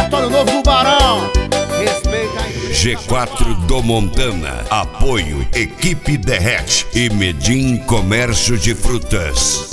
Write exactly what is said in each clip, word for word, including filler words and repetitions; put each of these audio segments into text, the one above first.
Repertório novo do Barão. Respeita a igreja. G quatro do Montana. Apoio Equipe Derrete e Medim Comércio de Frutas.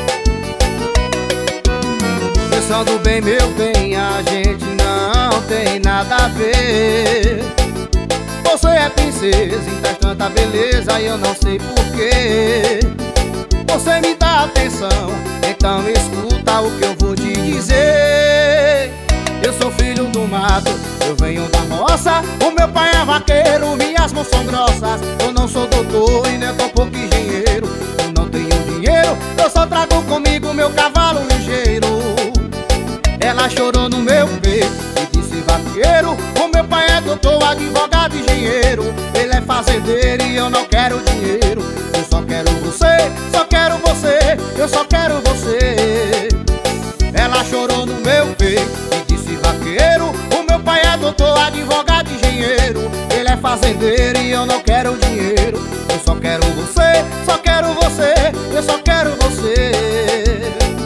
Pensando bem, meu bem, a gente não tem nada a ver. Você é princesa e traz tanta beleza e eu não sei porquê. Você me dá atenção, então escuta o que eu vou te dizer. Eu sou filho do mato, eu venho da roça. O meu pai é vaqueiro, minhas mãos são grossas. Eu não sou doutor e nem tão pouco engenheiro. Eu não tenho dinheiro, eu só trago comigo meu cavalo ligeiro. Ela chorou no meu peito e disse: vaqueiro, o meu pai é doutor, advogado, engenheiro. Ele é fazendeiro e eu não quero dinheiro. Eu só quero você, só quero você, eu só quero você. Ela chorou no meu peito e disse: vaqueiro, o meu pai é doutor, advogado, engenheiro. Ele é fazendeiro e eu não quero dinheiro. Eu só quero você, só quero você, eu só quero você.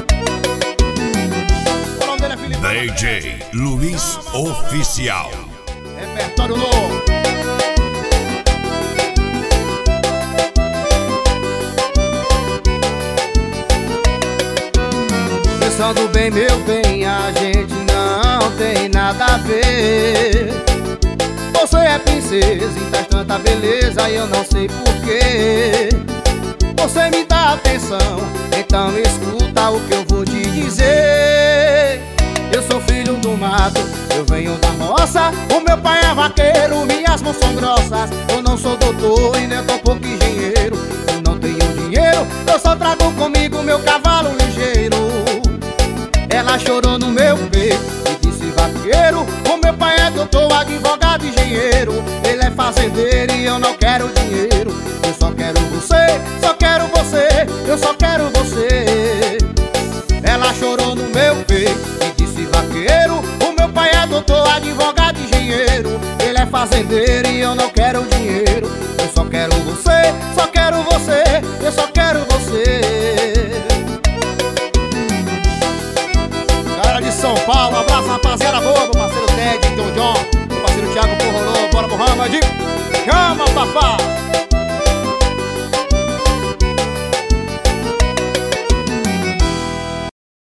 D J Luiz Oficial. Repertório novo. Pensando bem, meu bem, a gente não tem nada a ver. Você é princesa e traz tanta beleza e eu não sei porquê. Você me dá atenção, então escuta o que eu vou te dizer. Eu sou filho do mato, eu venho da roça. O meu pai é vaqueiro, minhas mãos são grossas. Eu não sou doutor e nem tão pouco engenheiro. Eu não tenho dinheiro, eu só trago comigo meu cavalo ligeiro. Ela chorou no meu peito e disse: vaqueiro, o meu pai é doutor, advogado, engenheiro. Ele é fazendeiro e eu não quero dinheiro. Eu só quero você, só quero você, eu só quero você. Ela chorou no meu peito e disse: vaqueiro, o meu pai é doutor, advogado, engenheiro. Ele é fazendeiro e eu não quero dinheiro. Eu só quero você, só quero você, eu só quero você. Cara de São Paulo, um abraço rapaziada boa, meu parceiro Ted, John John, meu parceiro Thiago Porrolô, bora Muhammad, chama papá.